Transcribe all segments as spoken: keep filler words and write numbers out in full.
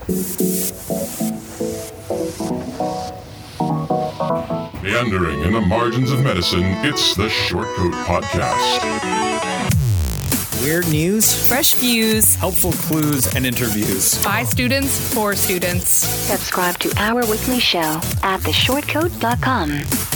Meandering in the margins of medicine, it's the Shortcoat Podcast. Weird news, fresh views, helpful clues, and interviews. By students, for students. Subscribe to our weekly show at the shortcoat dot com.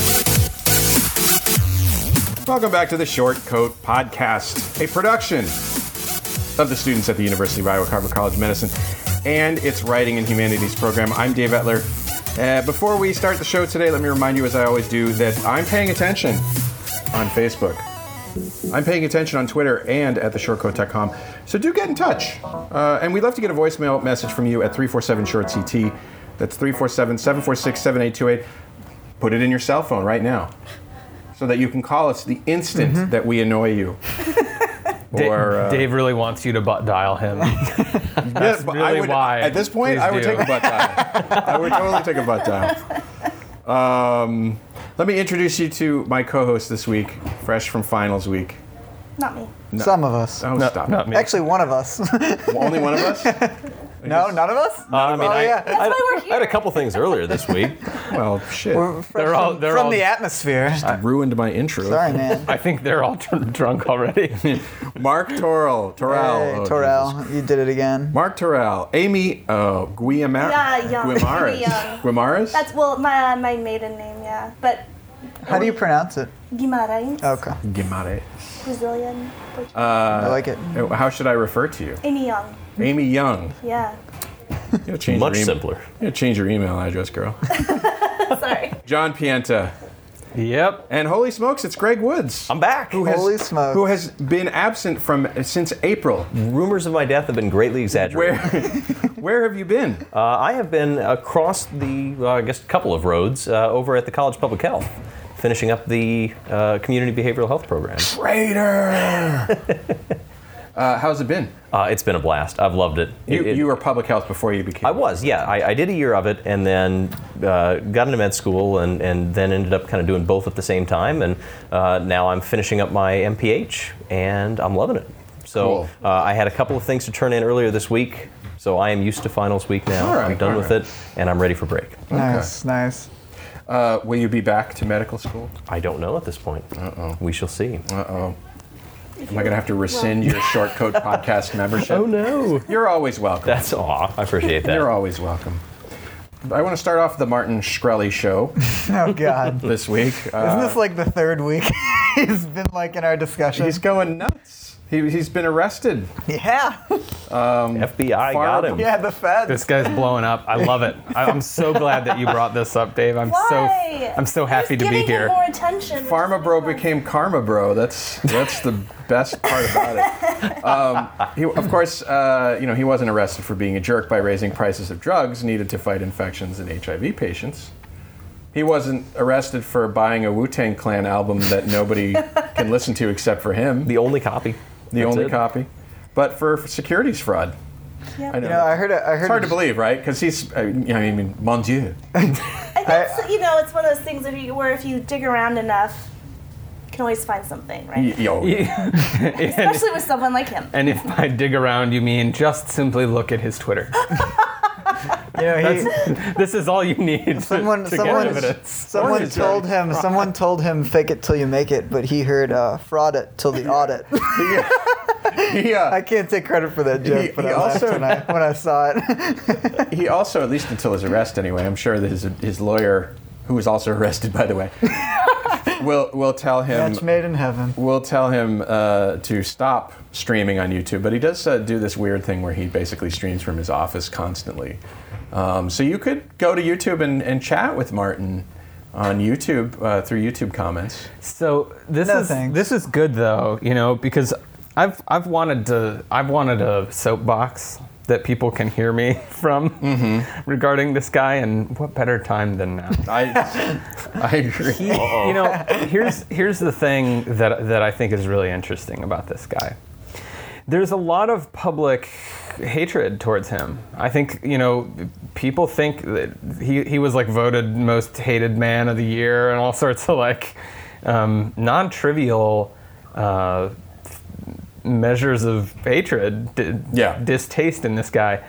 Welcome back to the Shortcoat Podcast, a production of the students at the University of Iowa Carver College of Medicine and its Writing and Humanities program. I'm Dave Etler. Uh, before we start the show today, let me remind you, as I always do, that I'm paying attention on Facebook. I'm paying attention on Twitter and at the shortcoat dot com. So do get in touch. Uh, and we'd love to get a voicemail message from you at three four seven short C T. That's three four seven, seven four six, seven eight two eight. Put it in your cell phone right now so that you can call us the instant mm-hmm. that we annoy you. Or, uh, Dave really wants you to butt dial him. That's yeah, really I would, why. At this point, Please I would do. take a butt dial. I would totally take a butt dial. Um, let me introduce you to my co-host this week, fresh from finals week. Not me. No. Some of us. Oh, no, stop. Not me. Actually, one of us. Only one of us? No, none of us? Uh, I mean, oh, I, yeah. That's why we're I here. had a couple things earlier this week. Well, shit. We're fresh They're all- from, they're from all- the atmosphere. I ruined my intro. Sorry, man. I think they're all dr- drunk already. Mark Torrell. Torrell. Hey, Oh, Torrell, Jesus. you did it again. Mark Torrell. Amy uh, Guimar- Yeah, Young. Guimaras. Amy Young. Guimaras? That's, well, my my maiden name, yeah. But How do you pronounce it? Guimarães, Okay, Guimares. Brazilian. Portuguese. I like it. How should I refer to you? Amy Young, Amy Young. yeah. You gotta change Much your em- simpler. You gotta change your email address, girl. Sorry. John Pienta. Yep. And holy smokes, it's Greg Woods. I'm back. Who has, Holy smokes. Who has been absent from since April. Rumors of my death have been greatly exaggerated. Where, where have you been? Uh, I have been across the, uh, I guess, couple of roads uh, over at the College of Public Health, finishing up the uh, community behavioral health program. Traitor! uh, how's it been? Uh, it's been a blast. I've loved it. You, It- it- you were public health before you became. I was, yeah. I, I did a year of it and then uh, got into med school and, and then ended up kind of doing both at the same time. And uh, now I'm finishing up my M P H and I'm loving it. So Cool. uh, I had a couple of things to turn in earlier this week. So I am used to finals week now. All right, I'm done all with right. it and I'm ready for break. Nice, nice. Uh, will you be back to medical school? I don't know at this point. Uh-oh. We shall see. Uh-oh. Am I going to have to rescind your Shortcoat Podcast membership? Oh no. You're always welcome. That's aw. I appreciate that. You're always welcome. I want to start off the Martin Shkreli show Oh, God. this week. Isn't Uh, this like the third week he's been like in our discussion? he's going nuts. He, he's been arrested. Yeah. F B I far got above- him. Yeah, the feds. This guy's blowing up. I love it. I, I'm so glad that you brought this up, Dave. I'm Why? so I'm so happy to Just be giving him here. more attention. Pharma Bro became Karma Bro. That's that's the best part about it. Um, he, of course, uh, you know, he wasn't arrested for being a jerk by raising prices of drugs needed to fight infections in H I V patients. He wasn't arrested for buying a Wu-Tang Clan album that nobody can listen to except for him, The only copy. the That's only it. copy, but for, for securities fraud. Yep. I know. You know, I heard. A, I heard. It's hard a- to believe, right? Because he's, I mean, mon Dieu. I think, so, you know, it's one of those things where, you, where if you dig around enough, you can always find something, right? Yo. and, Especially with someone like him. and if by dig around you mean just simply look at his Twitter. You know, he, That's, this is all you need to, someone, to get someone, evidence. someone Orange told is him. Someone told him, "Fake it till you make it," but he heard uh, "fraud it till the audit." He, uh, I can't take credit for that joke, He- but he I laughed also- when I when I saw it. he also, at least until his arrest anyway, I'm sure that his his lawyer, who was also arrested by the way, will will tell him Match made in heaven. will tell him uh, to stop streaming on YouTube. But he does uh, do this weird thing where he basically streams from his office constantly. Um, so you could go to YouTube and, and chat with Martin on YouTube uh, through YouTube comments. So this No is thanks. this is good though, you know, because I've I've wanted to I've wanted a soapbox that people can hear me from Mm-hmm. regarding this guy, and what better time than now? I I agree. You know, here's here's the thing that that I think is really interesting about this guy. There's a lot of public hatred towards him. I think, you know, people think that he, he was like voted most hated man of the year and all sorts of like um, non-trivial uh, measures of hatred, di- Yeah. distaste in this guy.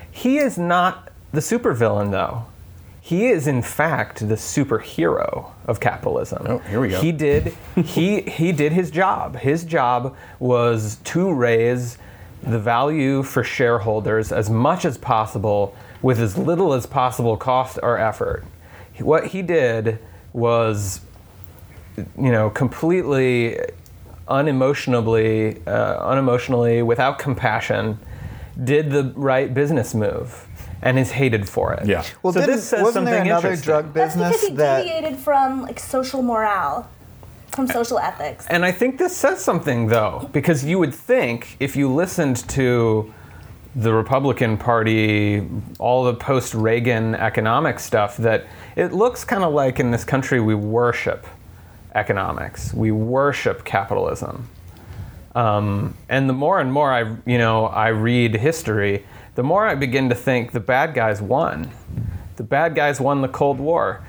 He is not the supervillain, though. He is, in fact, the superhero of capitalism. Oh, here we go. He did, he, he did his job. His job was to raise the value for shareholders as much as possible with as little as possible cost or effort. What he did was, you know, completely unemotionally, uh, unemotionally, without compassion, did the right business move, and is hated for it. Yeah. Well, so didn't, this says wasn't there something another interesting. drug That's business because he that? deviated from like social morale, from social ethics. And I think this says something, though, because you would think if you listened to the Republican Party, all the post-Reagan economic stuff, that it looks kind of like in this country we worship economics, we worship capitalism. Um, and the more and more I, you know, I read history, the more I begin to think the bad guys won. The bad guys won the Cold War.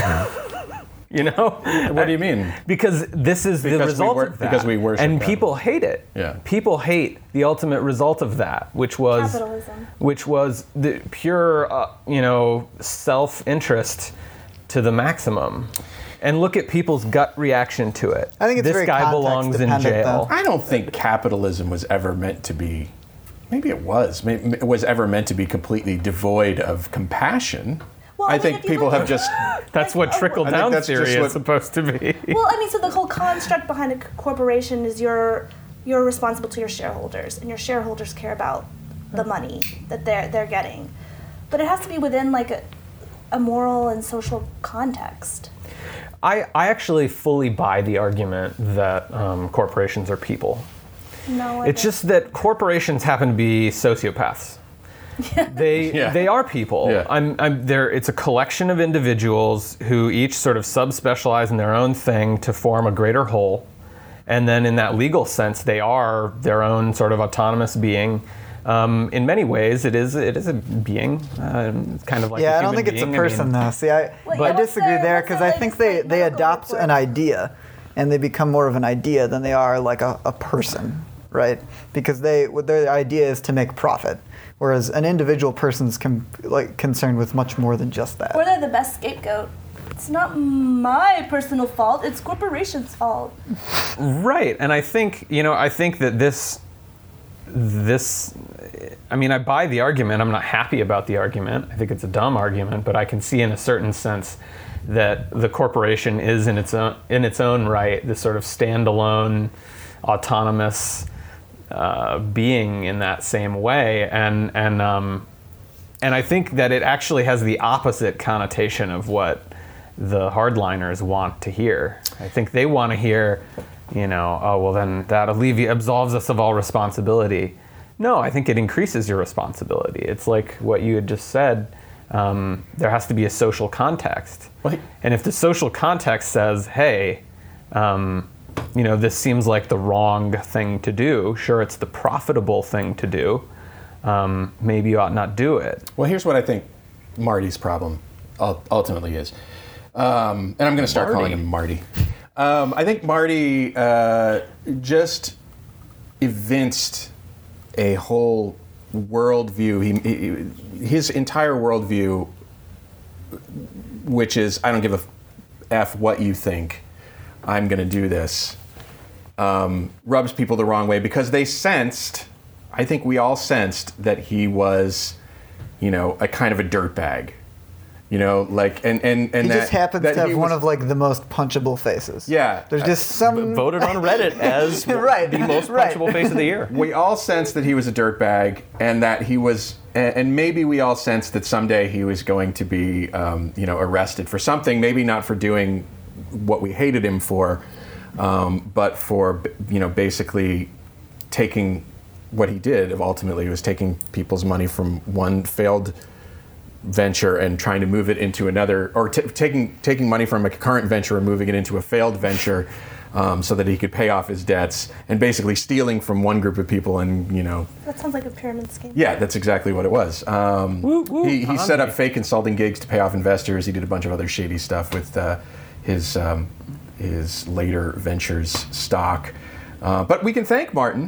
You know? What do you mean? Because this is Because the we result wor- of that. because we worship and them. people hate it. Yeah. People hate the ultimate result of that, which was Capitalism. which was the pure, uh, you know, self-interest to the maximum. And look at people's gut reaction to it. I think it's this very guy context belongs in dependent, jail. though. I don't think capitalism was ever meant to be, maybe it was, maybe it was ever meant to be completely devoid of compassion. Well, I, I mean, think if you people look have at- just, That's Like, what oh, trickle I think down that's theory just is what- supposed to be. Well, I mean, so the whole construct behind a c- corporation is you're you're responsible to your shareholders, and your shareholders care about the money that they're they're getting, but it has to be within like a, a moral and social context. I, I actually fully buy the argument that um, corporations are people. No, I It's don't. just that corporations happen to be sociopaths. They Yeah. they are people. Yeah. I'm, I'm there. It's a collection of individuals who each sort of subspecialize in their own thing to form a greater whole, and then in that legal sense, they are their own sort of autonomous being. Um, in many ways, it is it is a being, uh, kind of like Yeah, a I don't human think it's a being. I person mean, though. See, I, Well, I yeah, what's disagree the- there what's the because I think latest, they, like, they medical adopt report? an idea, and they become more of an idea than they are like a, a person, right? Because they what their idea is to make profit, whereas an individual person's com, like concerned with much more than just that. Or they're the best scapegoat. It's not my personal fault. It's corporation's fault. Right, and I think you know I think that this this I mean I buy the argument. I'm not happy about the argument. I think it's a dumb argument, but I can see in a certain sense that the corporation is in its own in its own right this sort of standalone, autonomous uh, being in that same way, and and um, and I think that it actually has the opposite connotation of what the hardliners want to hear. I think they want to hear, you know, oh, well then that alleviates, absolves us of all responsibility. No, I think it increases your responsibility. It's like what you had just said. Um, there has to be a social context. Right. And if the social context says, hey, um, you know, this seems like the wrong thing to do, sure, it's the profitable thing to do, um, maybe you ought not do it. well, here's what I think Marty's problem ul- ultimately is. Um, and I'm going to start Marty. calling him Marty. Um, I think Marty uh, just evinced a whole worldview. He, he, his entire worldview, which is I don't give a f what you think, I'm going to do this, um, rubs people the wrong way because they sensed, I think we all sensed that he was, you know, a kind of a dirtbag. You know, like, and, and, and he that, just happens that to have he one was- of like the most punchable faces. Yeah. There's just some Voted on Reddit as Right, the most right. punchable face of the year. we all sensed that he was a dirtbag, and that he was, and and maybe we all sensed that someday he was going to be, um, you know, arrested for something. Maybe not for doing what we hated him for, um, but for, you know, basically taking what he did. Ultimately, was taking people's money from one failed venture and trying to move it into another, or t- taking taking money from a current venture and moving it into a failed venture, um, so that he could pay off his debts, and basically stealing from one group of people. And you know, That sounds like a pyramid scheme. yeah, that's exactly what it was. Um, he he set up fake consulting gigs to pay off investors. He did a bunch of other shady stuff with uh, his um, his later ventures stock. Uh, but we can thank Martin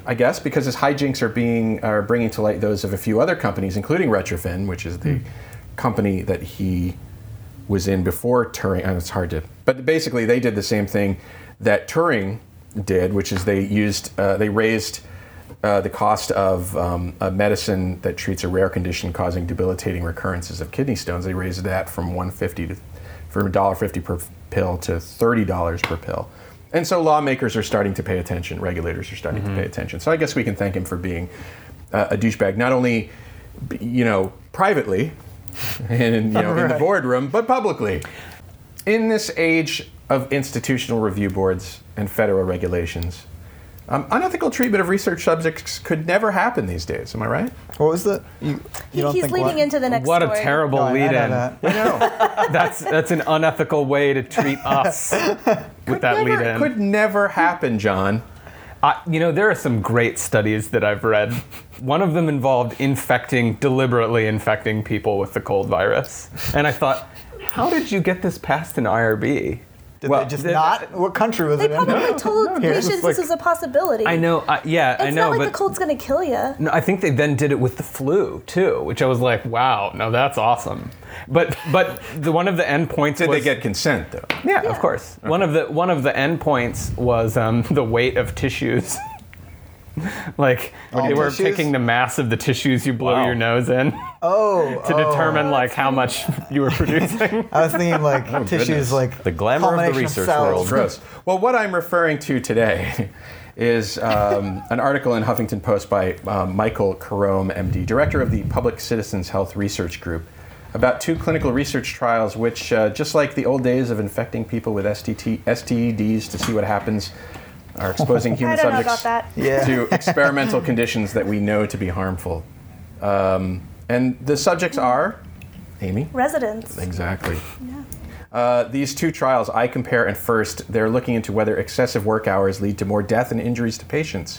I guess, because his hijinks are being are bringing to light those of a few other companies, including Retrofin, which is the mm. company that he was in before Turing. And it's hard to, but basically they did the same thing that Turing did, which is they used uh, they raised uh, the cost of um, a medicine that treats a rare condition causing debilitating recurrences of kidney stones. They raised that from one dollar fifty to from one dollar fifty per pill to thirty dollars per pill. And so lawmakers are starting to pay attention, regulators are starting mm-hmm. to pay attention. So I guess we can thank him for being uh, a douchebag, not only, you know, privately and, you know, right. in the boardroom, but publicly. In this age of institutional review boards and federal regulations, um, unethical treatment of research subjects could never happen these days. Am I right? What was the? You, you he, don't he's think leading what? into the next What story. a terrible No, lead-in. that. I know. That's that's an unethical way to treat us with that never, lead-in. Could never happen, John. Uh, you know, there are some great studies that I've read. One of them involved infecting, deliberately infecting people with the cold virus. And I thought, how did you get this past an I R B? Did well, they just they, not? What country was They it in? probably No, told no, patients it's this like- is a possibility. I know, uh, yeah, It's I know, not like but the cold's going to kill you. no, I think they then did it with the flu too, which I was like, wow, no, that's awesome. But but the one of the endpoints Did was, they get consent, though? Yeah, Yeah. of course. One of the one of the endpoints was um, the weight of tissues. Like All they were tissues? taking the mass of the tissues you blow Wow. your nose in Oh, to oh. determine like how much you were producing. I was thinking like Oh, tissues, goodness. like The glamour of the culmination research cells. world. Gross. Well, what I'm referring to today is um, an article in Huffington Post by um, Michael Carome, M D, director of the Public Citizens Health Research Group, about two clinical research trials which, uh, just like the old days of infecting people with S T T, S T Ds to see what happens, are exposing human I don't know subjects about that. Yeah. to experimental conditions that we know to be harmful. Um, and the subjects are, Amy? Residents. Exactly. Uh, these two trials, iCompare and FIRST, they're looking into whether excessive work hours lead to more death and injuries to patients.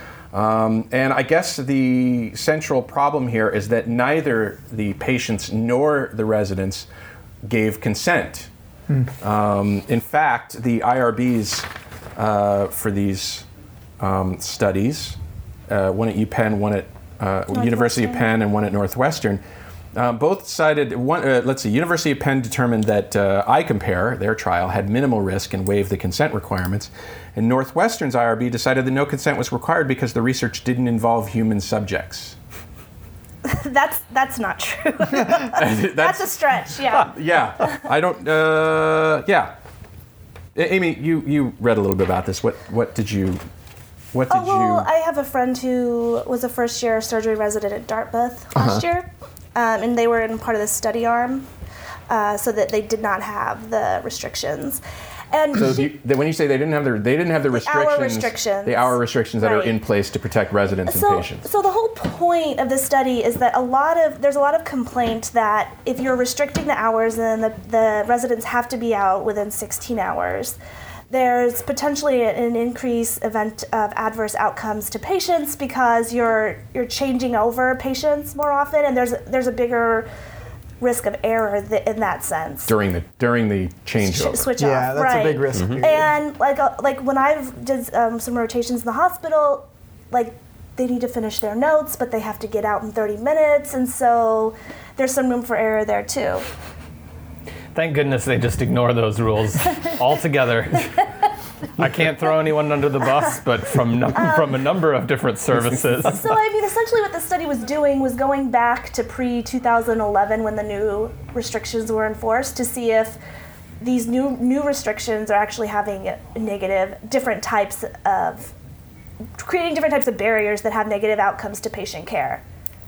Um, and I guess the central problem here is that neither the patients nor the residents gave consent. Hmm. Um, in fact, the I R Bs uh, for these um, studies, uh, one at UPenn, one at uh, University of Penn, and one at Northwestern, Um, both cited, one, uh, let's see, University of Penn determined that uh, iCompare, their trial, had minimal risk and waived the consent requirements. And Northwestern's I R B decided that no consent was required because the research didn't involve human subjects. that's that's not true. that's, That's a stretch, yeah. yeah, I don't, uh, yeah. A- Amy, you, you read a little bit about this. What what did you, what did Oh, well, you? I have a friend who was a first year surgery resident at Dartmouth last Uh-huh. year, um, and they were in part of the study arm, uh, so that they did not have the restrictions. And So she, you, that when you say they didn't have the they didn't have the, The restrictions, hour restrictions. the hour restrictions that are Right. in place to protect residents so, and patients. so the whole point of this study is that a lot of there's a lot of complaint that if you're restricting the hours, then the, the residents have to be out within sixteen hours. There's potentially an increased event of adverse outcomes to patients because you're you're changing over patients more often, and there's there's a bigger risk of error th- in that sense. During the during the Sh- changeover. switch Yeah, off, that's right? a big risk. period. And like uh, like when I've did um, some rotations in the hospital, like they need to finish their notes, but they have to get out in thirty minutes, and so there's some room for error there too. Thank goodness they just ignore those rules altogether. I can't throw anyone under the bus, but from num- from a number of different services. So I mean, essentially, what the study was doing was going back to pre twenty eleven when the new restrictions were enforced to see if these new new restrictions are actually having a negative, different types of creating different types of barriers that have negative outcomes to patient care.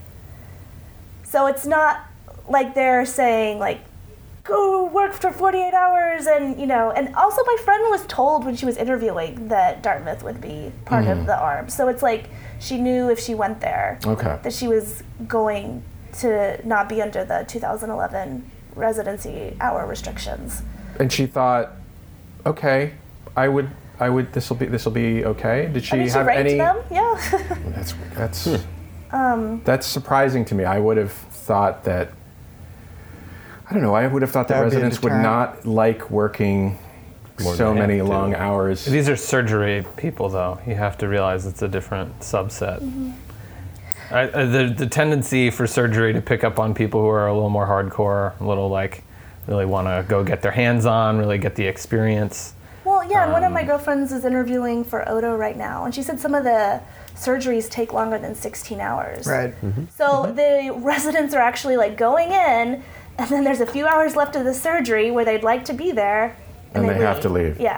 So it's not like they're saying like, go work for forty-eight hours and, you know, and also my friend was told when she was interviewing that Dartmouth would be part of the arm. So it's like she knew if she went there Okay. that she was going to not be under the two thousand eleven residency hour restrictions. And she thought, okay, I would, I would. This will be, this will be okay. Did she I mean, she have ranked any? them, yeah. That's that's that's surprising to me. I would have thought that. I don't know. I would have thought that That would be a residents would deterrent. not like working More than so they many have to. long hours. These are surgery people, though. You have to realize it's a different subset. Mm-hmm. I, uh, the, the tendency for surgery to pick up on people who are a little more hardcore, a little like really want to go get their hands on, really get the experience. Well, yeah, and one of Um, my girlfriends is interviewing for O D O right now, and she said some of the surgeries take longer than sixteen hours. Right. So the residents are actually like going in, and then there's a few hours left of the surgery where they'd like to be there, and, And they have to leave. Yeah.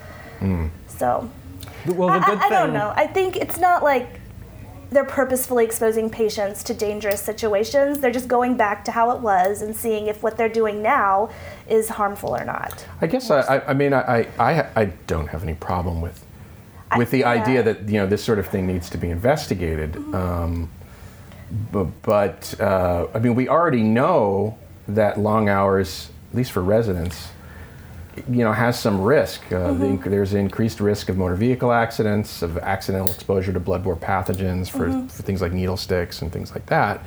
So Well, the I, good I, I don't thing- know. I think it's not like they're purposefully exposing patients to dangerous situations. They're just going back to how it was and seeing if what they're doing now is harmful or not. I guess I, I, I mean I, I I don't have any problem with with the I- idea yeah. that you know this sort of thing needs to be investigated. Um, but but uh, I mean we already know that long hours, at least for residents, you know, has some risk. Uh, the, inc- there's increased risk of motor vehicle accidents, of accidental exposure to bloodborne pathogens for, for things like needle sticks and things like that.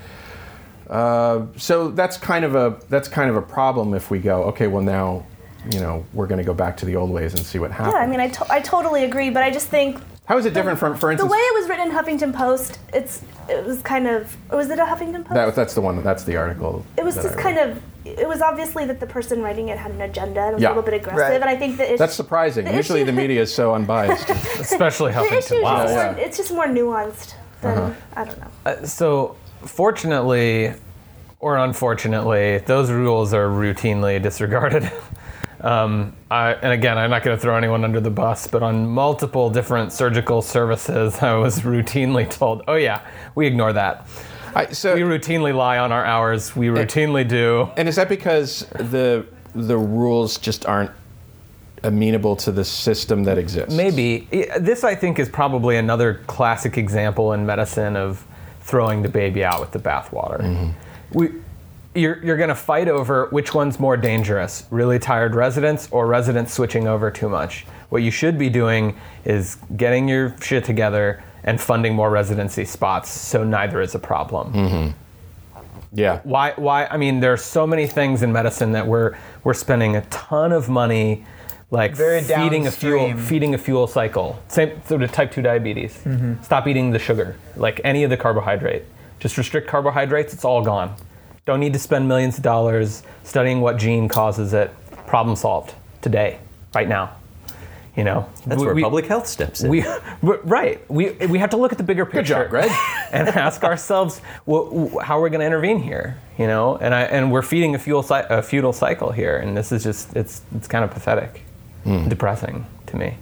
Uh, so that's kind of a that's kind of a problem if we go, okay, well now, you know, we're going to go back to the old ways and see what happens. Yeah, I mean, I, to- I totally agree, but I just think How is it different from, for the instance? way it was written in Huffington Post, it's it was kind of was it a Huffington Post? that, that's the one. That's the article. it was that just I kind read. of it was obviously that the person writing it had an agenda and was Yeah. a little bit aggressive, Right. and I think that That's surprising. the Usually issue- the media is so unbiased. especially the issue is Huffington. just Wow. more, Yeah. it's just more nuanced than Uh-huh. I don't know. Uh, so, fortunately, or unfortunately, those rules are routinely disregarded. Um, I, and again, I'm not going to throw anyone under the bus, but on multiple different surgical services, I was routinely told, "Oh yeah, we ignore that. I, so We routinely lie on our hours. We routinely do." And is that because the the rules just aren't amenable to the system that exists? Maybe. I- This, I think, is probably another classic example in medicine of throwing the baby out with the bathwater. We, you're you're going to fight over which one's more dangerous, really tired residents or residents switching over too much. What you should be doing is getting your shit together and funding more residency spots so neither is a problem. Yeah. Why? Why? I mean, there are so many things in medicine that we're we're spending a ton of money, like Very feeding a fuel downstream. feeding a fuel cycle. Same sort of type two diabetes. Stop eating the sugar, like any of the carbohydrate. Just restrict carbohydrates. It's all gone. Don't need to spend millions of dollars studying what gene causes it. Problem solved today, right now. You know. That's We- where we- public health steps in. we, right. We we have to look at the bigger picture. job, Greg. And ask ourselves, wh- wh- how are we going to intervene here? You know, and I and we're feeding a fuel cy- a feudal cycle here, and this is just it's it's kind of pathetic, depressing to me.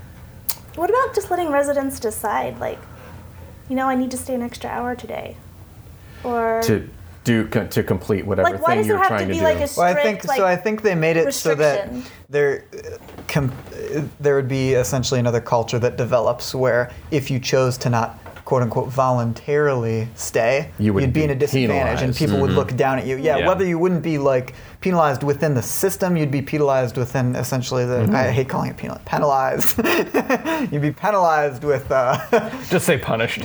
What about just letting residents decide, like, you know, I need to stay an extra hour today, or To do to complete whatever like, why thing does there you're have trying to to, be do. like a Well, I strict, think like, so. I think they made it so that restriction? there, uh, com- uh, there would be essentially another culture that develops where if you chose to not "quote unquote" voluntarily stay, You would you'd be be in a disadvantage, and penalized. people would look down at you. Yeah, Yeah. whether you wouldn't be like penalized within the system, you'd be penalized within essentially the. I hate calling it penal, penalized. You'd be penalized with. Uh, Just say punished.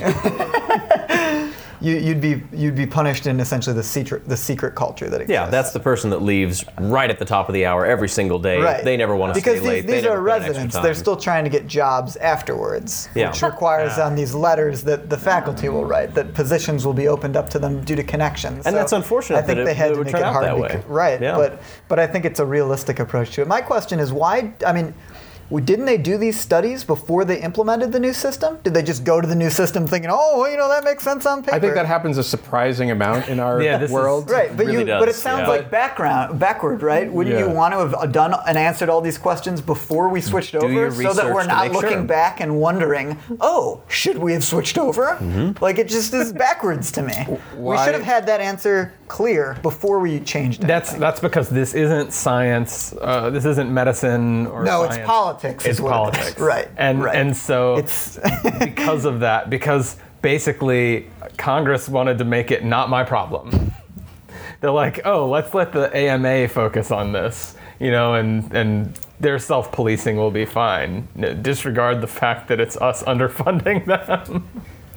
you, you'd be you'd be punished in essentially the secret the secret culture that exists. Yeah, that's the person that leaves right at the top of the hour every single day. Right. They never want to because stay late. these, they these never are put in extra residents. time. They're still trying to get jobs afterwards, Yeah. which requires on these letters that the faculty will write that positions will be opened up to them due to connections. And So that's unfortunate I think that they it- had that it to would make turn it out hard. that beca- way. Right, Yeah. but but I think it's a realistic approach to it. My question is why? I mean. w- Didn't they do these studies before they implemented the new system? Did they just go to the new system thinking, "Oh, well, you know, that makes sense on paper"? I think that happens a surprising amount in our Yeah, this is- world. Right, but really you, does, but it sounds yeah. like background, backward, right? Wouldn't you Yeah. want to have done and answered all these questions before we switched Do over, your so that we're research to not make looking sure. back and wondering, oh, should we have switched over? Mm-hmm. Like it just is backwards to me. We Why- should have had that answer clear before we changed it. That's that's because this isn't science. Uh, this isn't medicine or No, science. it's politics is It's what it politics, is. Right, And right. and so It's because of that, because basically Congress wanted to make it not my problem. They're like, oh, let's let the A M A focus on this, you know, and and their self-policing will be fine. N- Disregard the fact that it's us underfunding them.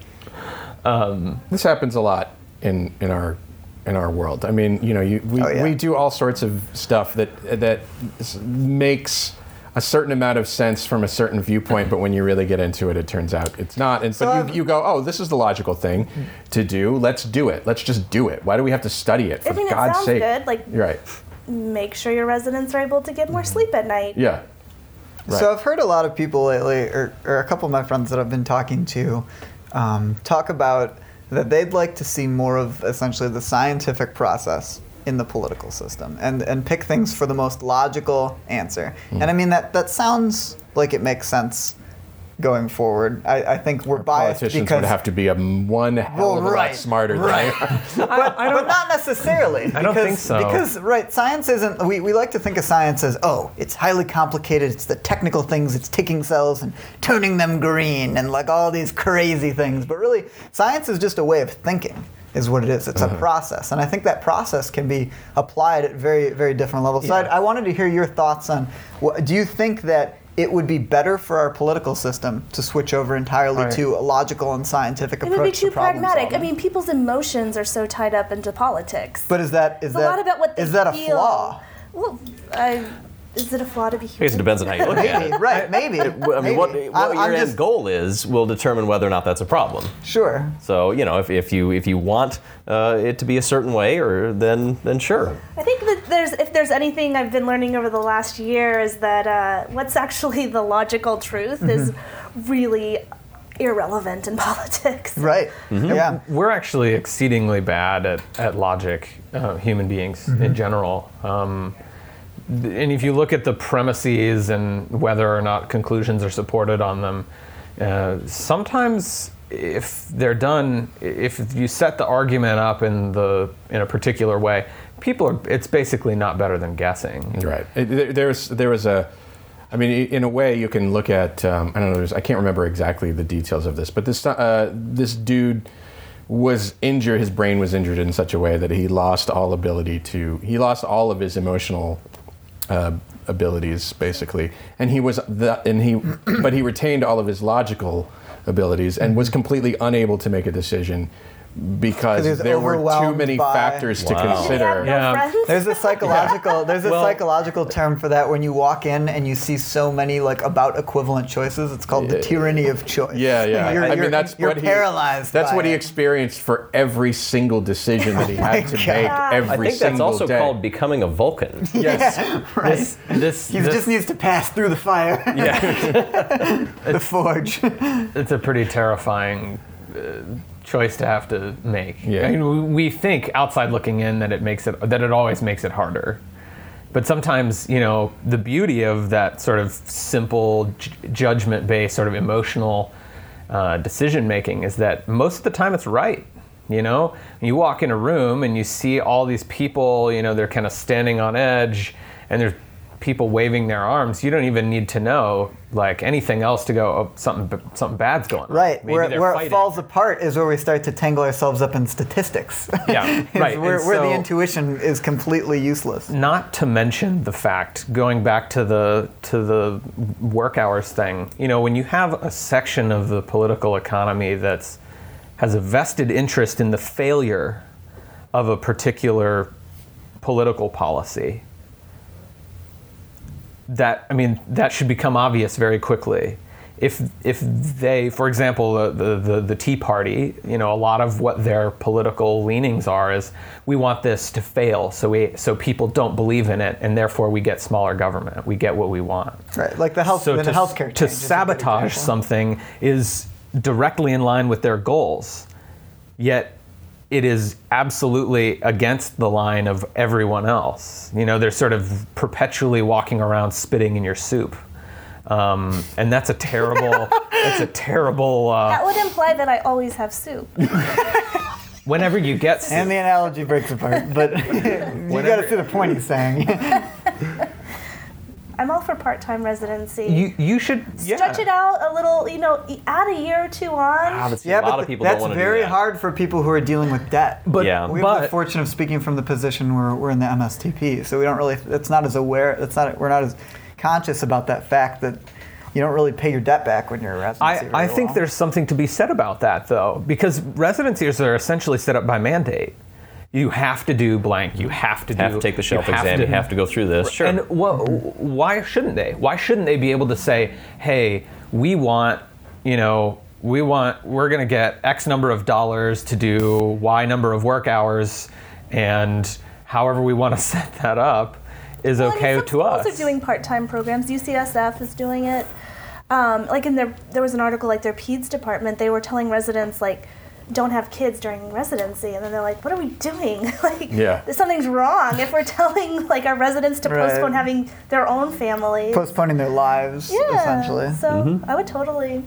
This happens a lot in, in our in our world. I mean, you know, you, we, Oh, yeah. we do all sorts of stuff that that s- makes a certain amount of sense from a certain viewpoint, but when you really get into it, it turns out it's not. And So but I've- you, you go, oh, this is the logical thing to do. Let's do it. Let's just do it. Why do we have to study it? For I mean, it God's sounds sake. good. Like, You're right. make sure your residents are able to get more sleep at night. Yeah. Right. So I've heard a lot of people lately, or, or a couple of my friends that I've been talking to, um, talk about that they'd like to see more of essentially the scientific process in the political system, and, and pick things for the most logical answer. Mm. And I mean, that, that sounds like it makes sense going forward. I, I think we're biased Politicians because would have to be a m- one hell Well, of a right, lot smarter right. than they are. but, but not necessarily. I don't because, think so. Because, right, science isn't, we, we like to think of science as, oh, it's highly complicated, it's the technical things, it's taking cells and turning them green and like all these crazy things. But really, science is just a way of thinking, is what it is. It's Uh-huh. a process. And I think that process can be applied at very, very different levels. So Yeah. I, I wanted to hear your thoughts on, what, do you think that it would be better for our political system to switch over entirely Right. to a logical and scientific It approach would be to too problem pragmatic. I solving? mean, people's emotions are so tied up into politics. But is that is it's a that lot about what they is that a feel. flaw? Well, I, is it a flaw to be I human? guess it depends on how you look at Maybe, it. right? Maybe. I mean, what, maybe. what I'm- your I'm end just- goal is will determine whether or not that's a problem. Sure. So you know, if, if you if you want uh, it to be a certain way, or then then sure. I think that there's, if there's anything I've been learning over the last year, is that uh, what's actually the logical truth is really irrelevant in politics. Right. Yeah. We're actually exceedingly bad at, at logic, uh, human beings in general. Um, th- and if you look at the premises and whether or not conclusions are supported on them, uh, sometimes if they're done, if you set the argument up in the in a particular way, people are. It's basically not better than guessing. Right. It, there, there's there was a, I mean, in a way, you can look at. Um, I don't know. There's, I can't remember exactly the details of this, but this uh, this dude was injured. His brain was injured in such a way that he lost all ability to. He lost all of his emotional uh, abilities, basically, and he was the, and he, but he retained all of his logical abilities and was completely unable to make a decision because he was there were too overwhelmed many by- factors to Wow. Did he have consider. no Yeah. friends? There's a psychological there's a Well- psychological term for that when you walk in and you see so many like about equivalent choices. It's called the Yeah. tyranny of choice. Yeah, yeah. You're, I you're- mean, that's you're what he paralyzed. That's by what he it. experienced for every single decision that he Oh my had to God. make I every I think that's single also day. called becoming a Vulcan. Yes. Right. This, this, He this- just needs to pass through the fire. yeah. The forge. It's a pretty terrifying uh, choice to have to make. Yeah. I mean, we, we think outside looking in that it makes it that it always makes it harder, but sometimes you know the beauty of that sort of simple j- judgment-based sort of emotional uh, decision making is that most of the time it's right. You know, you walk in a room and you see all these people. You know, they're kind of standing on edge, and there's people waving their arms. You don't even need to know like anything else to go, oh, something something bad's going on. Right. Maybe Where, they're where it fighting. falls apart is where we start to tangle ourselves up in statistics. Yeah, Is right. Where, And where the so- intuition is completely useless. Not to mention the fact, going back to the to the work hours thing, you know, when you have a section of the political economy that's has a vested interest in the failure of a particular political policy, that I mean that should become obvious very quickly. If if they, for example, the, the, the, the Tea Party, you know, a lot of what their political leanings are is we want this to fail, so we so people don't believe in it, and therefore we get smaller government. We get what we want. Right. Like the health So the to, healthcare to change is a good sabotage example. something is directly in line with their goals, yet it is absolutely against the line of everyone else. You know, they're sort of perpetually walking around spitting in your soup. Um, and that's a terrible, that's a terrible, That uh, would imply that I always have soup. whenever you get soup. And the analogy breaks apart, but you got to see the point he's saying. I'm all for part-time residency. You, you should, yeah. Stretch it out a little, you know, e- add a year or two on. Ah, but see, Yeah, a lot but of people that's don't want to very do that. hard for people who are dealing with debt. But, Yeah. We have the but fortune of speaking from the position where we're in the M S T P, so we don't really. It's not as aware. It's not. We're not as conscious about that fact that you don't really pay your debt back when you're a residency. I, very I think well. there's something to be said about that, though, because residencies are essentially set up by mandate. you have to do blank. You have to have do. to take the shelf you have exam. to- you have to go through this. Sure. And wha- why shouldn't they? Why shouldn't they be able to say, "Hey, we want, you know, we want, we're going to get X number of dollars to do Y number of work hours, and however we want to set that up is Well, I okay mean, some to us." schools are doing part-time programs. U C S F is doing it. Um, like in their, there was an article like their peds department. They were telling residents like, don't have kids during residency, and then they're like, what are we doing? like, Yeah. something's wrong if we're telling like our residents to Right. postpone having their own families. Postponing their lives, yeah, essentially. So Mm-hmm. I would totally.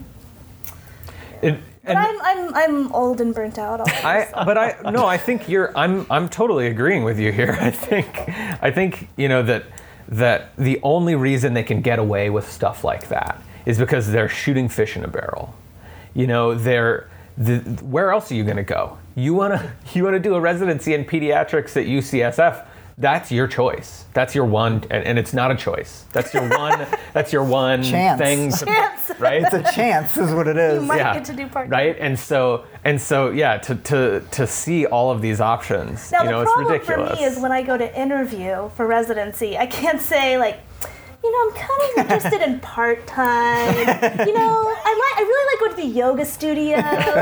It- But and I'm I'm I'm old and burnt out. I, but I no, I think you're. I'm I'm totally agreeing with you here. I think I think you know that that the only reason they can get away with stuff like that is because they're shooting fish in a barrel. You know, they're the, where else are you going to go? You wanna you wanna do a residency in pediatrics at U C S F? That's your choice. That's your one, and, and it's not a choice. That's your one. That's your one Chance. thing. to- Chance. Right? It's a chance, is what it is. You might Yeah. get to do part-time. Right, and so and so yeah, to to to see all of these options, Now you know, the it's problem ridiculous. for me is when I go to interview for residency, I can't say like, you know, I'm kind of interested in part time. You know, I like I really like going to the yoga studio.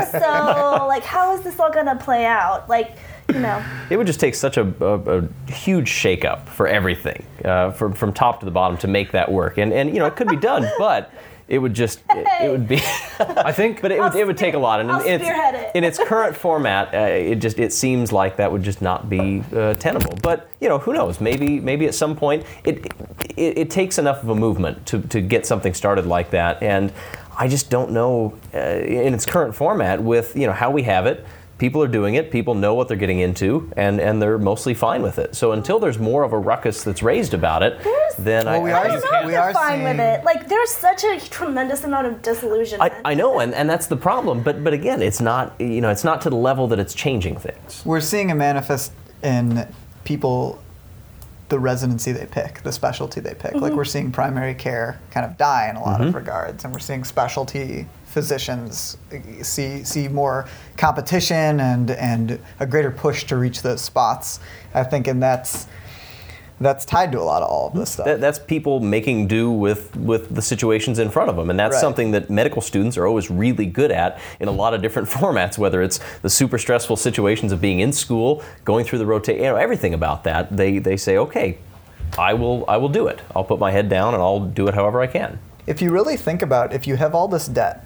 So like, how is this all gonna play out? Like, you know. It would just take such a, a, a huge shakeup for everything, uh, from from top to the bottom, to make that work. And and you know, it could be done, but it would just it, it would be. I think, But it would, I'll it would take a lot, and I'll in, its, spearhead it. in its current format, uh, it just it seems like that would just not be uh, tenable. But you know, who knows? Maybe maybe at some point it it, it takes enough of a movement to, to get something started like that, and I just don't know uh, in its current format with you know how we have it. People are doing it. People know what they're getting into, and, and they're mostly fine with it. So until there's more of a ruckus that's raised about it, There's- then I, Well, we I are- don't know if we they're are fine with seeing- it. Like, there's such a tremendous amount of disillusionment. I, I know, and, and that's the problem. But but again, it's not you know it's not to the level that it's changing things. We're seeing a manifest in people, the residency they pick, the specialty they pick. Like we're seeing primary care kind of die in a lot of regards, and we're seeing specialty physicians see see more competition and and a greater push to reach those spots. I think, and that's that's tied to a lot of all of this stuff. That, that's people making do with, with the situations in front of them. And that's Right. something that medical students are always really good at in a lot of different formats, whether it's the super stressful situations of being in school, going through the rotation, you know, everything about that. They, they say, okay, I will, I will do it. I'll put my head down and I'll do it however I can. If you really think about, if you have all this debt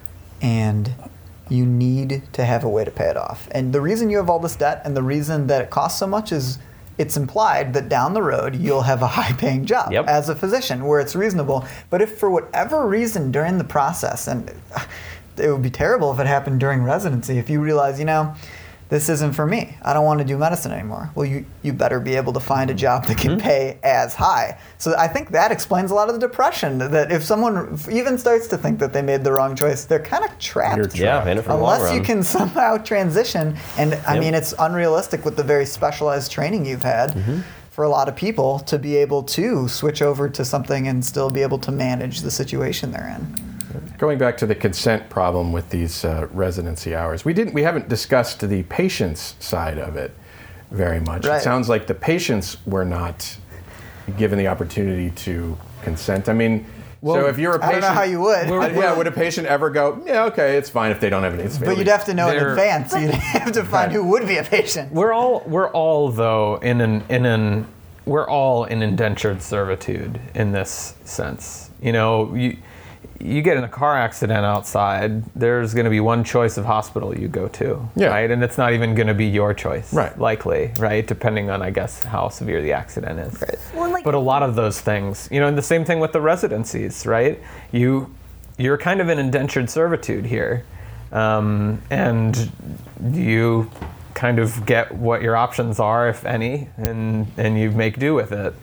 and you need to have a way to pay it off, and the reason you have all this debt and the reason that it costs so much is it's implied that down the road you'll have a high-paying job Yep. as a physician where it's reasonable. But if for whatever reason during the process, and it would be terrible if it happened during residency, if you realize, you know, this isn't for me, I don't want to do medicine anymore, well, you, you better be able to find a job that can pay as high. So I think that explains a lot of the depression, that if someone even starts to think that they made the wrong choice, they're kind of trapped. You're Yeah, in it for the long Unless you run. can somehow transition, and I Yep. mean, it's unrealistic with the very specialized training you've had Mm-hmm. for a lot of people to be able to switch over to something and still be able to manage the situation they're in. Going back to the consent problem with these uh, residency hours, we didn't, we haven't discussed the patient's side of it very much. Right. It sounds like the patients were not given the opportunity to consent. I mean, so if you're a I patient, don't know how you would. Uh, yeah, would a patient ever go, yeah, okay, it's fine if they don't have any? It's But you'd have to know in They're- advance. You'd have to find who would be a patient. We're all we're all though in an in an we're all in indentured servitude in this sense. You know, you you get in a car accident outside, there's going to be one choice of hospital you go to, Yeah. right? And it's not even going to be your choice, Right. likely, right? Depending on, I guess, how severe the accident is. Right. Well, like- But a lot of those things, you know, and the same thing with the residencies, right? You you're kind of in indentured servitude here, um, and you kind of get what your options are, if any, and and you make do with it.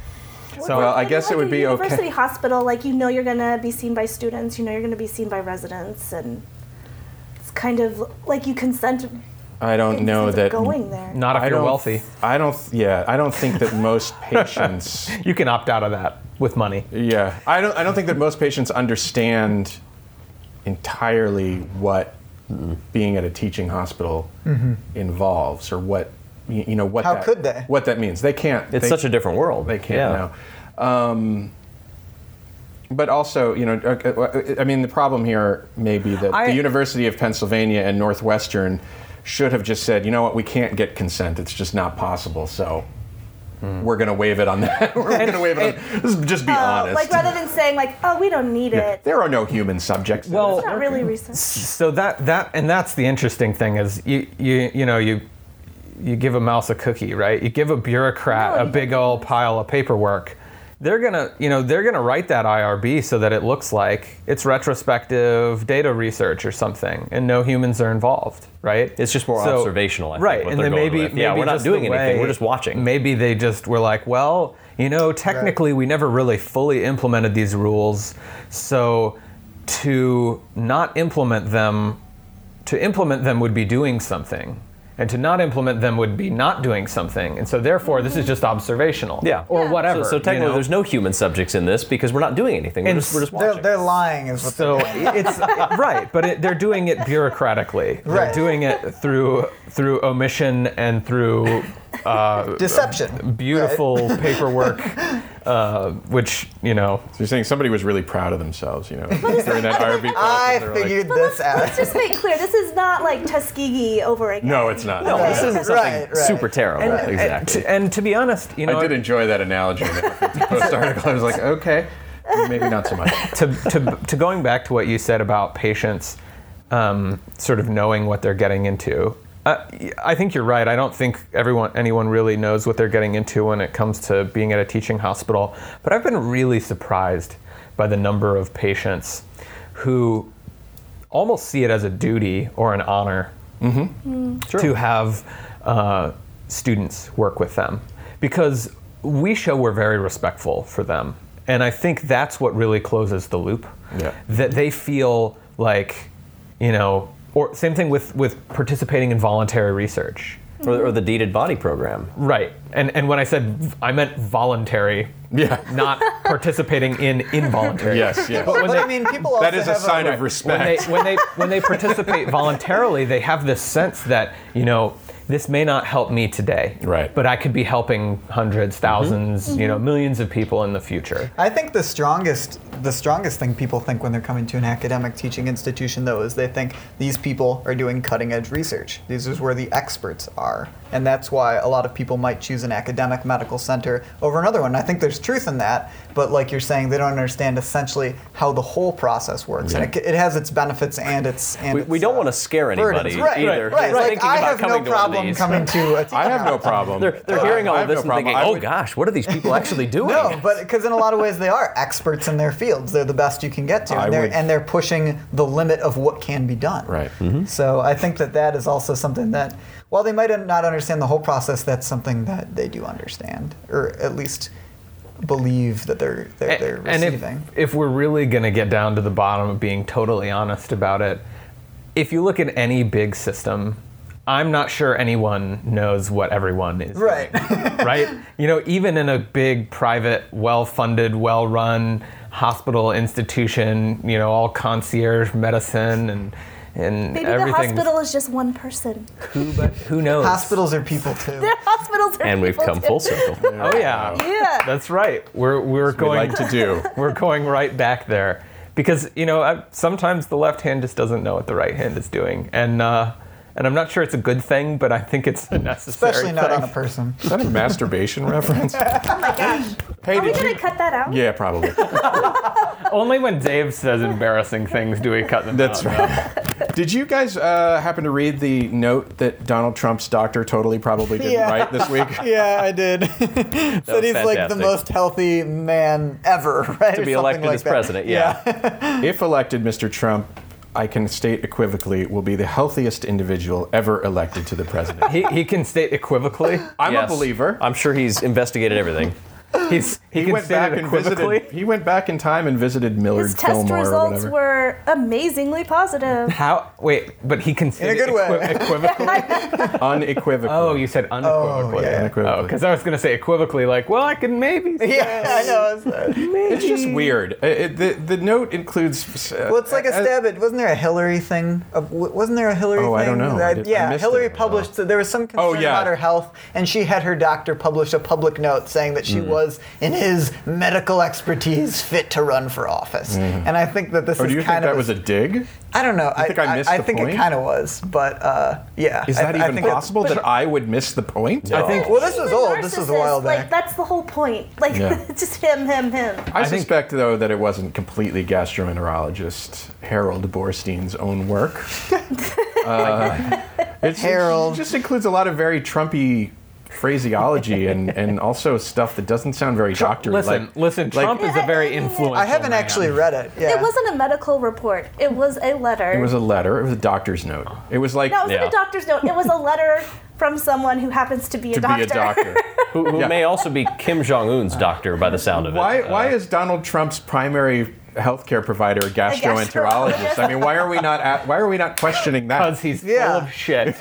So Well, I Like, guess like it would a be okay. university hospital, like you know you're gonna be seen by students, you know you're gonna be seen by residents, and it's kind of like you consent. I don't in know sense of that. going there. not if I you're don't- wealthy, I don't. Yeah, I don't think that most patients. you can opt out of that with money. Yeah, I don't. I don't think that most patients understand entirely what being at a teaching hospital involves, or what you, you know what. How that, could they? What that means? They can't. It's they, such a different world. They can't Yeah. know. Um, but also, you know, uh, I mean, the problem here may be that I- the University of Pennsylvania and Northwestern should have just said, you know what, we can't get consent. It's just not possible. So. We're going to waive it on that. We're going to waive it on. Let's just be Uh, honest. like rather than saying like, oh, we don't need Yeah, it. there are no human subjects. Well, It's not really research. So that that and that's the interesting thing is you you you know you you give a mouse a cookie, right? You give a bureaucrat No, a you big don't. old pile of paperwork. They're gonna you know they're gonna write that I R B so that it looks like it's retrospective data research or something, and no humans are involved, right? It's just more So- observational, I think, right? what and they're then going maybe, with. maybe Yeah, we're not just doing the anything, way- we're just watching. Maybe they just were like, well, you know, technically we never really fully implemented these rules, so to not implement them, to implement them would be doing something. And to not implement them would be not doing something. And so therefore, this is just observational. Yeah. Or Yeah. whatever. So, so technically, you know? there's no human subjects in this because we're not doing anything. We're And just, we're just They're, watching. they're lying, is what So they're it's right, but it, they're doing it bureaucratically. They're Right. doing it through through omission and through uh, deception. beautiful paperwork, uh, which you know. So you're saying somebody was really proud of themselves, you know, during that I R B process. I they were like, figured this Let's out. just make clear, this is not like Tuskegee over again. no, it's not. no, this isn't something Right, right. super terrible. And, and exactly. to, and to be honest, you know, I did enjoy that analogy in that Huffington Post article. I was like, okay, maybe not so much. to, to, to going back to what you said about patients um, sort of knowing what they're getting into, uh, I think you're right. I don't think everyone, anyone really knows what they're getting into when it comes to being at a teaching hospital. But I've been really surprised by the number of patients who almost see it as a duty or an honor to have uh, students work with them, because we show we're very respectful for them. And I think that's what really closes the loop. Yeah. That they feel like, you know, or same thing with, with participating in voluntary research. or, or the deeded body program. Right. And and when I said, I meant voluntary, Yeah. not participating in involuntary. Yes, yes. But, when but they- I mean, people also That is a have sign a, of When respect. they when they when they participate voluntarily, they have this sense that, you know, this may not help me today, Right. but I could be helping hundreds, thousands, you know, millions of people in the future. I think the strongest the strongest thing people think when they're coming to an academic teaching institution, though, is they think these people are doing cutting edge research. These is where the experts are. And that's why a lot of people might choose an academic medical center over another one. And I think there's truth in that, but like you're saying, they don't understand essentially how the whole process works. Yeah. And it, it has its benefits and its and We, its, we don't uh, want to scare anybody burdens. Right, either. right. who's Like, thinking I about have no coming to one of problem these. coming to a teaching I have no hospital. problem. They're, they're Uh, hearing all I of have this no and problem. thinking, I oh would- gosh, what are these people actually doing? No, but because in a lot of ways they are experts in their fields. They're the best you can get to, I and they're, would- and they're pushing the limit of what can be done. Right. So I think that that is also something that, while they might not understand the whole process, that's something that they do understand, or at least believe that they're they're, they're and receiving. if, if we're really going to get down to the bottom of being totally honest about it, if you look at any big system, I'm not sure anyone knows what everyone is Right. doing, right? You know, even in a big, private, well-funded, well-run hospital institution, you know, all concierge medicine and and Maybe the everything. hospital is just one person. Who, but who knows? Hospitals are people too. Their hospitals are And we've people come too. full circle. Oh yeah. Yeah. That's right. We're we're we going like to do. We're going right back there because you know I, sometimes the left hand just doesn't know what the right hand is doing, and uh, and I'm not sure it's a good thing, but I think it's a necessary Especially not thing. on a person. Is that a masturbation reference? Oh my gosh. Hey, Are we did gonna you? cut that out? Yeah, probably. Only when Dave says embarrassing things do we cut them That's out. right. Did you guys uh, happen to read the note that Donald Trump's doctor totally probably didn't Yeah. write this week? Yeah, I did. Said was he's like the fantastic. most healthy man ever, right? To Or be something elected like as that. president, yeah. If elected, Mister Trump, I can state equivocally, will be the healthiest individual ever elected to the presidency. He, he can state equivocally. I'm Yes. a believer. I'm sure he's investigated everything. He's he, He can went say back it and equivocally. visited. He went back in time and visited Millard His test Fillmore or results whatever. were amazingly positive. How? Wait, but he can say In a it good way. equi- equivocally. Unequivocally. Oh, you said unequivocally. yeah. Unequivocally. Oh, because I was gonna say equivocally, like, well, I can maybe. Say Yeah, I know. It's, uh, It's just weird. It, it, the, the note includes. Uh, well, it's like a uh, stab at. Wasn't there a Hillary thing? Uh, w- wasn't there a Hillary Oh, thing? I don't know. that- I did- I yeah, missed Hillary it. published. There was some concern Oh, yeah. about her health, and she had her doctor publish a public note saying that she was, in his medical expertise, fit to run for office. And I think that this Oh, is do you kind think of that was a dig? I don't know. I think I missed I, the think point? it kind of was, but uh, yeah. Is I- that I even think it- possible that I would miss the point? I think. Well, this was He's a old. This was a narcissist. while back. Like that's the whole point. Like Yeah. it's just him, him, him. I, I think- suspect, though, that it wasn't completely gastroenterologist Harold Borstein's own work. uh, it's, Harold. It just includes a lot of very Trumpy phraseology and, and also stuff that doesn't sound very doctor Listen, like, listen. like- Trump is a very influential. I haven't man. actually read it. Yeah. It wasn't a medical report. It was a letter. It was a letter. It was a doctor's note. It was like no, it wasn't Yeah. a doctor's note. It was a letter from someone who happens to be a to doctor. be a doctor. Who, who Yeah. may also be Kim Jong Un's doctor by the sound of it. Why? Uh, Why is Donald Trump's primary healthcare provider a gastroenterologist? gastroenterologist. I mean, why are we not? At, why are we not questioning that? Because he's Yeah. full of shit.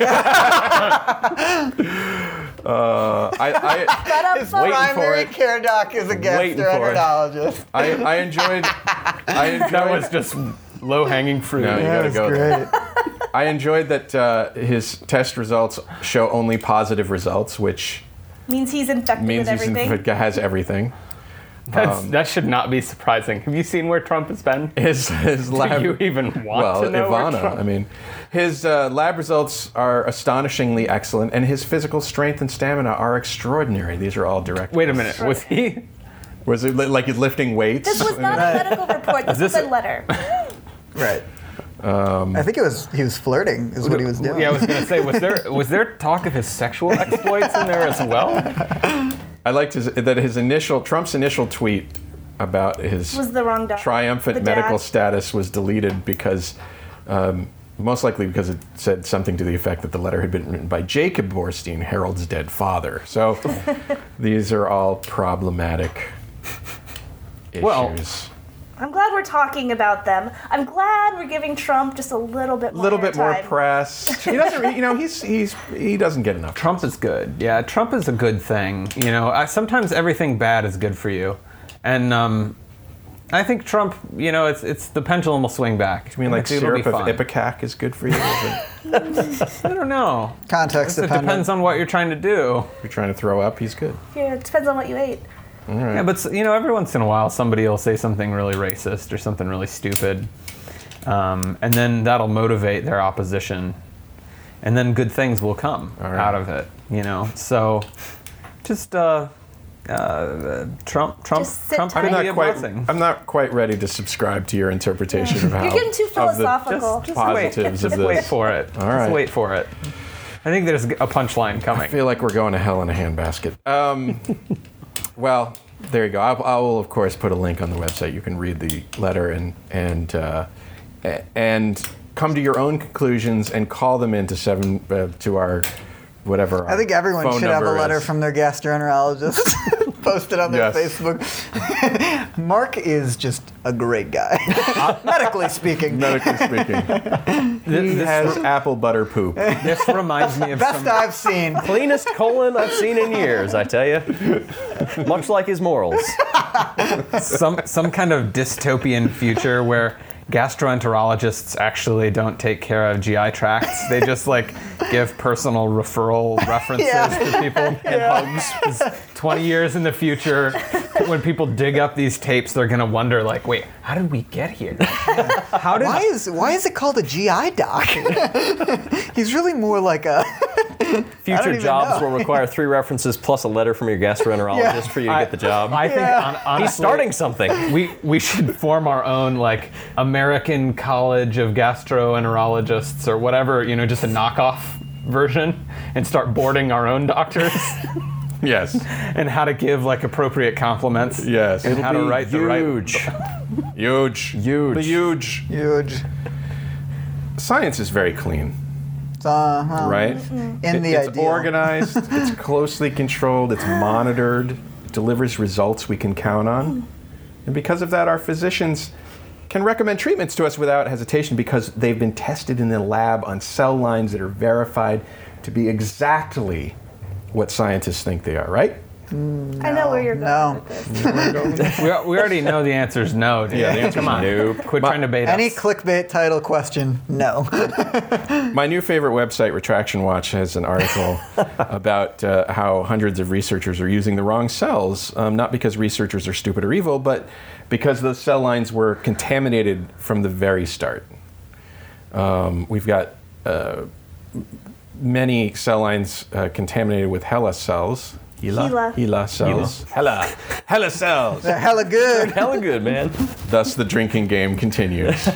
Uh, I, I, But I'm His sorry. Waiting for primary it. care doc is a Waiting for it. gastroenterologist. I, I enjoyed. I enjoyed. That was just low hanging fruit. No, you That gotta was go there. great. I enjoyed that uh, his test results show only positive results, which means he's infected means with he's everything. inf- has everything. That's, Um, that should not be surprising. Have you seen where Trump has been? His his lab. Do you even want well, to know where Ivana. Trump? I mean, his uh, lab results are astonishingly excellent, and his physical strength and stamina are extraordinary. These are all direct. Wait a minute. Was he? Was it li- like he's lifting weights? This was not a medical report. This, this was a a- letter. Right. I think it was he was flirting is what he was doing. Yeah, I was gonna say. Was there was there talk of his sexual exploits in there as well? I liked his, that his initial Trump's initial tweet about his Was the wrong doctor. triumphant The medical dad. status was deleted because, um, most likely because it said something to the effect that the letter had been written by Jacob Borstein, Harold's dead father. So these are all problematic issues. Well, I'm glad we're talking about them. I'm glad we're giving Trump just a little bit a more little bit more airtime. press. He doesn't, you know, he's he's he doesn't get enough. Trump is good. Yeah, Trump is a good thing. You know, I, sometimes everything bad is good for you, and um, I think Trump. You know, it's it's the pendulum will swing back. I mean, like It'll be syrup of fine. Ipecac is good for you. If I don't know. Context It dependent. depends on what you're trying to do. you're trying to throw up, he's good. Yeah, it depends on what you ate. Yeah, but you know, every once in a while, somebody will say something really racist or something really stupid, um, and then that'll motivate their opposition, and then good things will come All right. out of it. You know, so just uh, uh, Trump, Trump, Just sit Trump tight. could I'm be not a quite. blessing. I'm not quite ready to subscribe to your interpretation of how. You're getting too of the philosophical. Just positives wait, of just this. wait for it. All right. Just wait for it. I think there's a punchline I coming. feel like we're going to hell in a handbasket. Um, well, there you go. I, I will, of course, put a link on the website. You can read the letter and and uh, a- and come to your own conclusions and call them into seven uh, to our whatever. I think our everyone phone should have a number letter is. from their gastroenterologist posted on their Yes. Facebook. Mark is just a great guy, medically speaking. Medically speaking, he This, has apple butter poop. this reminds me of Best some, I've seen. Cleanest colon I've seen in years, I tell you. Much like his morals. some some kind of dystopian future where gastroenterologists actually don't take care of G I tracts. They just like give personal referral references Yeah. to people and hugs. 'Cause twenty years in the future, when people dig up these tapes, they're gonna wonder like, wait, how did we get here? How did Why is why is it called a G I doc? He's really more like a. Future even jobs know. will require three references plus a letter from your gastroenterologist Yeah. for you to get the job. I think Yeah. hon- honestly, He's starting something. We we should form our own like American College of Gastroenterologists or whatever, you know, just a knockoff version, and start boarding our own doctors Yes, and how to give like appropriate compliments. yes. And how to write the right. huge. Huge, Huge. The huge. Huge. Science is very clean, Uh-huh. right? In the it's ideal. organized. It's closely controlled. It's monitored. delivers results we can count on. And because of that, our physicians can recommend treatments to us without hesitation because they've been tested in the lab on cell lines that are verified to be exactly what scientists think they are, right? I know where you're going No. with this. we, we already know the answer is no. Dude. Yeah, the answer's Come on. nope. Quit trying to bait Any us. clickbait title question, no. My new favorite website, Retraction Watch, has an article about uh, how hundreds of researchers are using the wrong cells, um, not because researchers are stupid or evil, but because those cell lines were contaminated from the very start. Um, we've got uh, many cell lines uh, contaminated with HeLa cells. HeLa. HeLa cells. HeLa. HeLa cells. They're hella good. Hella good, man. Thus, the drinking game continues.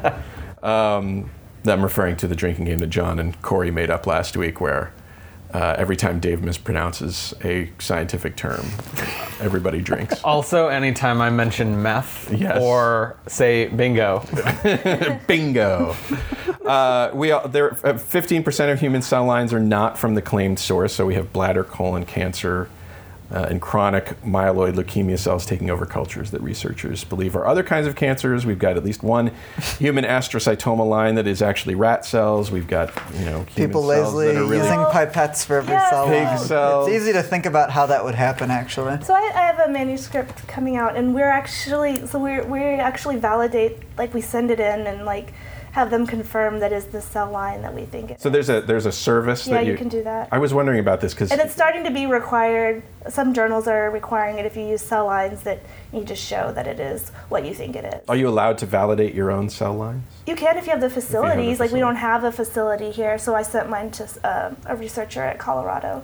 um, I'm referring to the drinking game that John and Corey made up last week, where uh, every time Dave mispronounces a scientific term, everybody drinks. Also, anytime I mention meth Yes. or say bingo, Bingo. Uh, we all, there, uh, fifteen percent of human cell lines are not from the claimed source, so we have bladder, colon cancer, uh, and chronic myeloid leukemia cells taking over cultures that researchers believe are other kinds of cancers. We've got at least one human astrocytoma line that is actually rat cells. We've got, you know, human People cells lazily that are really using pipettes for every Yeah. cell Pig line. cells. It's easy to think about how that would happen, actually. So I, I have a manuscript coming out, and we're actually so we're we actually validate, like we send it in and like have them confirm that is the cell line that we think it So is. there's a there's a service Yeah, that you you can do that. I was wondering about this because And it's starting to be required. Some journals are requiring it if you use cell lines that you just show that it is what you think it is. are you allowed to validate your own cell lines? You can if you have the facilities. Like we facility. don't have a facility here, so I sent mine to uh, a researcher at Colorado.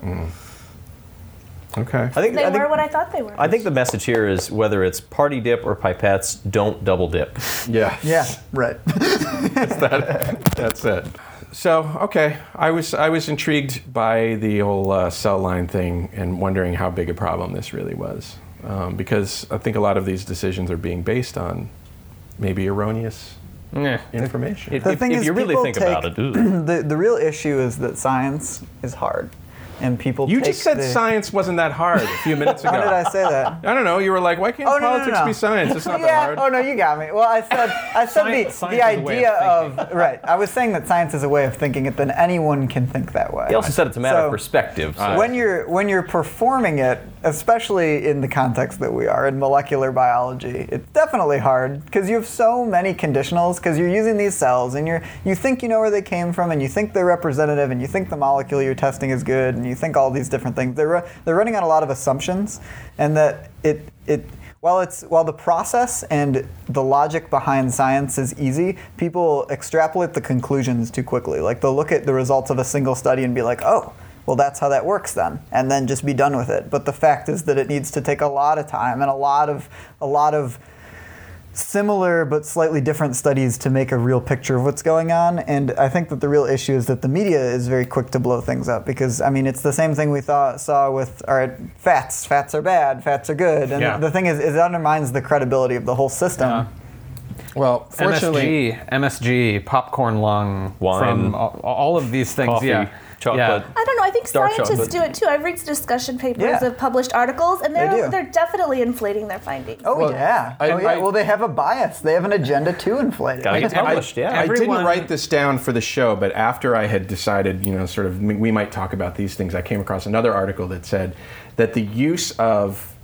Okay. I think, They I think, were what I thought they were. I think the message here is whether it's party dip or pipettes, don't double dip. Yeah. Yeah, right. That's it. So, okay, I was I was intrigued by the whole uh, cell line thing and wondering how big a problem this really was, um, because I think a lot of these decisions are being based on maybe erroneous yeah. information. If, The if, thing if is, you really people think take- about it, ooh. the, the real issue is that science is hard. And people You take just said the, science wasn't that hard a few minutes ago. How did I say that? I don't know. You were like, why can't Oh, no, no, politics no. be science? It's not yeah. that hard. Oh no, you got me. Well, I said I said Science- the, science the is a way idea of of, right. I was saying that science is a way of thinking it. Then anyone can think that way. He also said it's a matter So, of perspective. So. When you're when you're performing it, especially in the context that we are in molecular biology, it's definitely hard because you have so many conditionals because you're using these cells and you're you think you know where they came from and you think they're representative and you think the molecule you're testing is good and you think all these different things. They're ru- they're running on a lot of assumptions, and that it it. While it's while the process and the logic behind science is easy, people extrapolate the conclusions too quickly. Like they'll look at the results of a single study and be like, "Oh, well that's how that works then," and then just be done with it. But the fact is that it needs to take a lot of time and a lot of a lot of similar but slightly different studies to make a real picture of what's going on. And I think that the real issue is that the media is very quick to blow things up because, I mean, it's the same thing we thought, saw with, all right, fats. Fats are bad, fats are good. And Yeah. the thing is, it undermines the credibility of the whole system. Yeah. Well, fortunately, M S G, M S G, popcorn lung, Wine. from all, all of these things. Coffee, yeah. chocolate. Yeah. I don't know. I think Dark scientists chocolate. do it too. I've read discussion papers Yeah. of published articles, and they're They do. they're definitely inflating their findings. Oh, Well, yeah. I- oh, yeah. I- well, they have a bias. They have an agenda to inflate it. Gotta get I- published, yeah. I didn't Everyone- write this down for the show, but after I had decided, you know, sort of we might talk about these things, I came across another article that said that the use of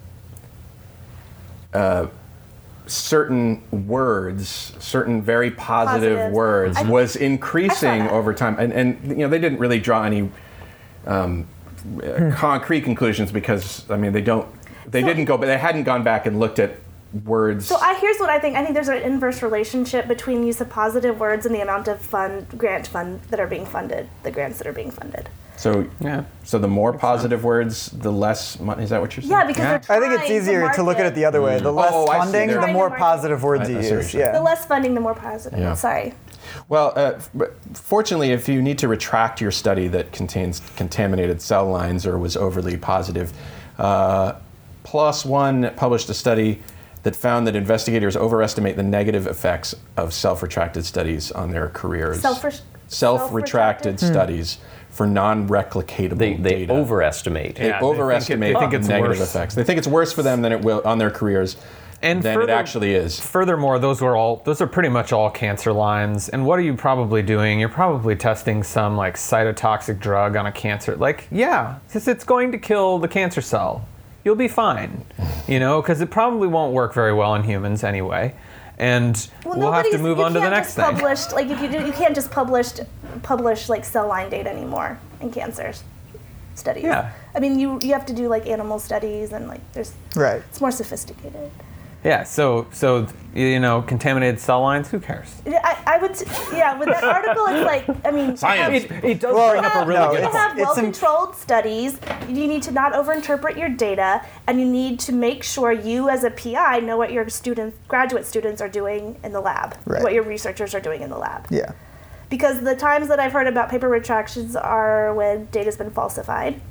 uh, certain words, certain very positive, Positive. words, I- was I increasing saw that. over time, and and you know they didn't really draw any um, uh, concrete conclusions because I mean they don't, they So- didn't go, but they hadn't gone back and looked at words. So I, here's what I think. I think there's an inverse relationship between use of positive words and the amount of fund grant fund that are being funded, the grants that are being funded. So, Yeah. so the more positive words, the less money. Is that what you're saying? Yeah, because Yeah. they're I trying think it's easier to, look at it the other way. The less Oh, I see. funding, They're- the more Trying to market- positive words I- you I see what use. you're saying. Yeah. The less funding, the more positive. Yeah. Sorry. Well, uh, f- but fortunately, if you need to retract your study that contains contaminated cell lines or was overly positive, uh, PLOS ONE published a study that found that investigators overestimate the negative effects of self-retracted studies on their careers. Self- Self-retracted self-retracted? studies for non-replicatable They, they data. overestimate. They Yeah, they overestimate think it- they think it's negative worse. effects. They think it's worse for them than it will on their careers And than further- it actually is. Furthermore, those were all those are pretty much all cancer lines. And what are you probably doing? You're probably testing some like cytotoxic drug on a cancer. Like, yeah, because it's going to kill the cancer cell. You'll be fine, you know, because it probably won't work very well in humans anyway. And Well, we'll have to nobody's- move you on to the can't next just thing. Published, like if you do, you can't just publish publish like cell line data anymore in cancers studies. Yeah. I mean, you you have to do like animal studies and like there's Right. it's more sophisticated. Yeah, so so you know, contaminated cell lines. Who cares? I, I would t- yeah with the article it's like I mean Science. It, It does Well, bring up a really no, good you it's- have point. it's in- well-controlled studies. You need to not overinterpret your data, and you need to make sure you, as a P I, know what your students, graduate students, are doing in the lab, Right. what your researchers are doing in the lab. Yeah. Because the times that I've heard about paper retractions are when data's been falsified.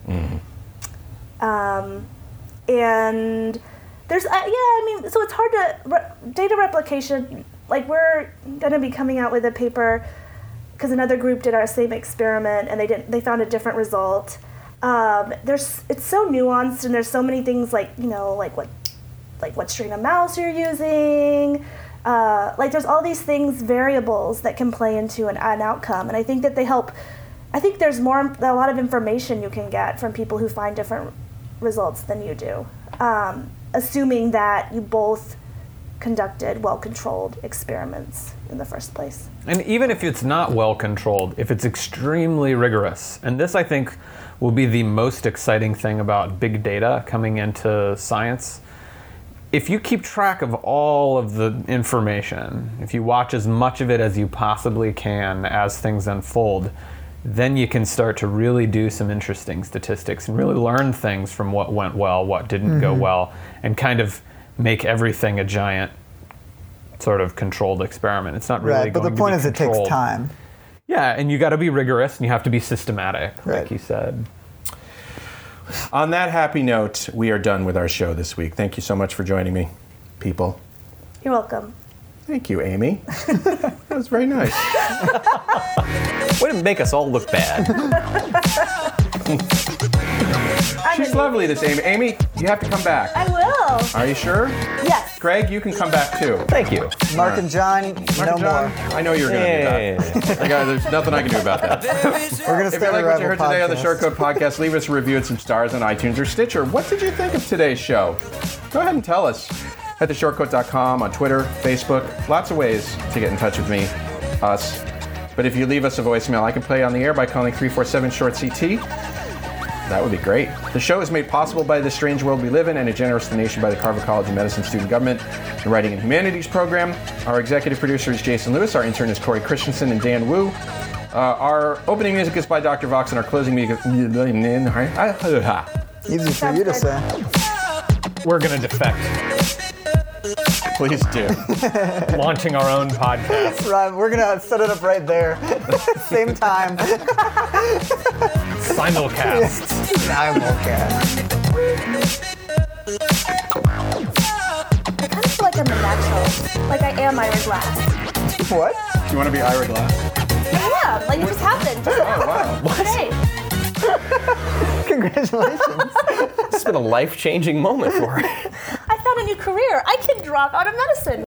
Um, and there's, uh, yeah, I mean, so it's hard to, re- data replication, like we're going to be coming out with a paper because another group did our same experiment and they didn't, they found a different result. Um, there's, it's so nuanced and there's so many things like, you know, like what, like what strain of mouse you're using. Uh, like there's all these things, variables that can play into an, an outcome. And I think that they help, I think there's more, a lot of information you can get from people who find different results than you do. Um, assuming that you both conducted well-controlled experiments in the first place. And even if it's not well controlled, if it's extremely rigorous, and this I think will be the most exciting thing about big data coming into science. If you keep track of all of the information, if you watch as much of it as you possibly can as things unfold, then you can start to really do some interesting statistics and really learn things from what went well, what didn't Mm-hmm. go well, and kind of make everything a giant sort of controlled experiment. It's not really Right. But going the point to is be it takes controlled. time. Yeah, and you got to be rigorous and you have to be systematic, Right. like you said. On that happy note, we are done with our show this week. Thank you so much for joining me, people. You're welcome. Thank you, Amy. That was very nice. Way to make us all look bad. She's lovely, this Amy. Amy, you have to come back. I will. Are you sure? Yes. Greg, you can come back too. Thank you. Mark and John, Mark no and John, more. I know you're going to do that. I got, there's nothing I can do about that. We're gonna If start you a like what rival you heard today on the podcast. Short Code Podcast, leave us a review and some stars on iTunes or Stitcher. What did you think of today's show? Go ahead and tell us at the short code dot com, on Twitter, Facebook. Lots of ways to get in touch with me, us. But if you leave us a voicemail, I can play on the air by calling three four seven short C T. That would be great. The show is made possible by the strange world we live in and a generous donation by the Carver College of Medicine student government, the Writing and Humanities program. Our executive producer is Jason Lewis. Our intern is Corey Christensen and Dan Wu. Uh, our opening music is by Doctor Vox, and our closing music. Easy for you to say. We're going to defect, Please do. launching our own podcast. Right, we're gonna set it up right there. Same time. Simulcast. I'm okay. I kind of feel like I'm a natural. Like I am Ira Glass. What? Do you want to be Ira Glass? Yeah, like it just happened. Just Oh, wow. today. Congratulations. It's been a life-changing moment for her. I found a new career. I can drop out of medicine.